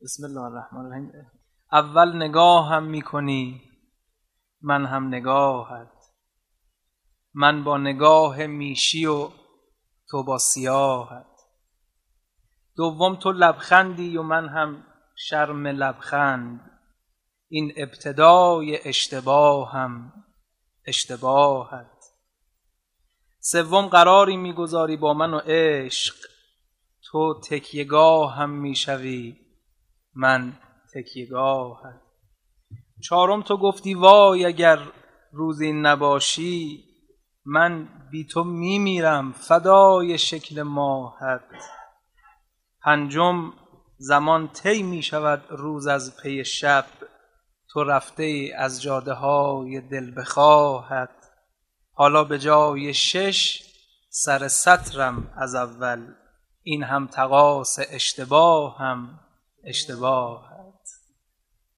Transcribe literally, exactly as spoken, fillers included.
بسم الله الرحمن الرحیم. اول نگاه هم میکنی من هم نگاهت، من با نگاه میشی و تو با سیاهت. دوم تو لبخندی و من هم شرم لبخند، این ابتدای اشتباه هم اشتباهت. سوم قراری میگذاری با من و عشق، تو تکیهگاه هم میشوی من تکیهگاهت. چهارم تو گفتی وای اگر روزی نباشی، من بی تو میمیرم فدای شکل ماهت. پنجم زمان طی می شود روز از پی شب، تو رفته ای از جاده های دل بخواهت. حالا به جای شش سر سطرم از اول، این هم تقاص اشتباه هم اشتباه.